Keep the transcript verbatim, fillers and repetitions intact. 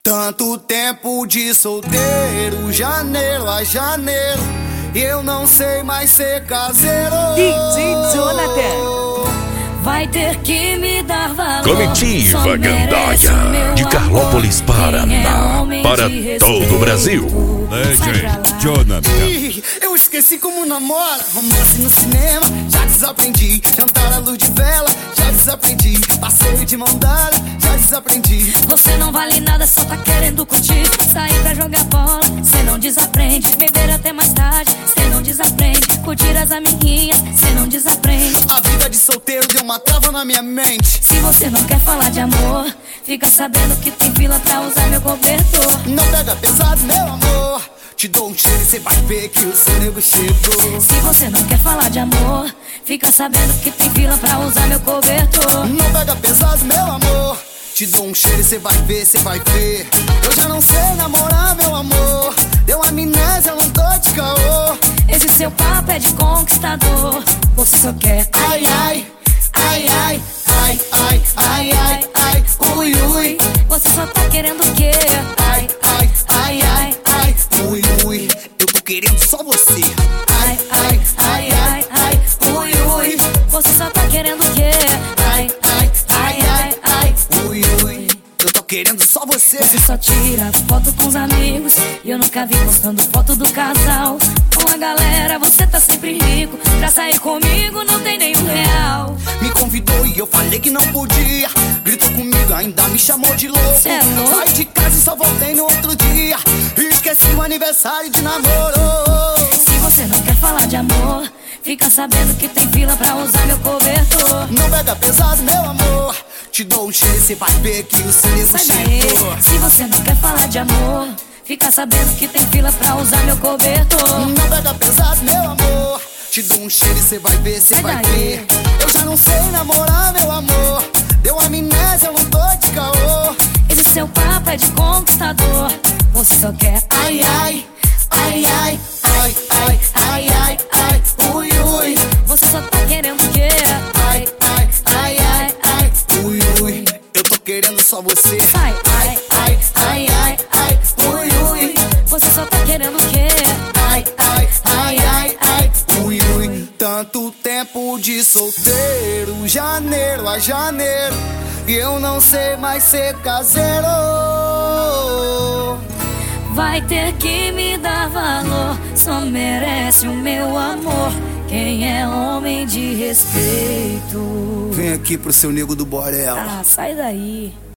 Tanto tempo de solteiro, janeiro a janeiro, e eu não sei mais ser caseiro. D J Jonathan vai ter que me dar valor. Comitiva Gandaia, de Carlópolis, Paraná, para todo o Brasil. D J Jonathan. Ih, eu esqueci como namora. Romance no cinema, já desaprendi. Jantar à luz de vela, já desaprendi. Passeio de mão dada, já desaprendi. Você não vale nada, só tá querendo curtir. Sair pra jogar bola, cê não desaprende. Beber até mais tarde, cê não desaprende. Curtir as amiguinhas, cê não desaprende. A vida de solteiro deu uma trava na minha mente. Se você não quer falar de amor, fica sabendo que tem fila pra usar meu cobertor. Não pega pesado, meu amor. Te dou um cheiro e cê vai ver que o seu nego chegou. Se você não quer falar de amor, fica sabendo que tem fila pra usar meu cobertor. Não pega pesado, meu amor. Te dou um cheiro e cê vai ver, cê vai ver. Eu já não sei namorar, meu amor. Deu amnésia, eu não tô de caô. Esse seu papo é de conquistador. Você só quer ai, ai, ai, ai, ai, ai, ai, ai, ai, ui, ui. Você só tá querendo o quê? Ai, ai, ai, ai, ai, ui, ui. Eu tô querendo só você. Ai, ai, ai, ai, ai, ui, ui. Você só tá querendo o quê? Ai, ai, ai, ai, ai, ui, ui. Eu tô querendo só você. Você só tira foto com os amigos e eu nunca vi postando foto do casal. Com a galera você tá sempre rico. Pra sair comigo não tem nenhum real. Me convidou e eu falei que não podia. Gritou comigo, ainda me chamou de louco. Cê é louco? Saí de casa e só voltei no outro dia. E esqueci o aniversário de namoro. Se você não quer falar de amor, fica sabendo que tem fila pra usar meu cobertor. Não pega pesado, meu amor. Te dou um cheiro e cê vai ver que o seu nego chegou. Se você não quer falar de amor, fica sabendo que tem fila pra usar meu cobertor. Não pega pesado, meu amor. Te dou um cheiro e cê vai ver, cê Sai vai daí. ver. Eu já não sei namorar, meu amor. Deu amnésia, eu não tô de caô. Esse seu papo é de conquistador. Você só quer Ai, ai, ai, ai, ai, ai, ai, ai, ai, ui, ui. Você só tá querendo o quê? Ai, ai, ai, ai, ai, ui, ui. Eu tô querendo só você. Sai. Ai, ai, ai, ai, ai, ui, ui. Você só tá querendo o quê? Ai, ai, ai, ai, ai, ui, ui. Tanto tempo de solteiro, janeiro a janeiro, e eu não sei mais ser caseiro. Vai ter que me dar valor. Só merece o meu amor quem é homem de respeito. Vem aqui pro seu nego do Borel. Ah, sai daí.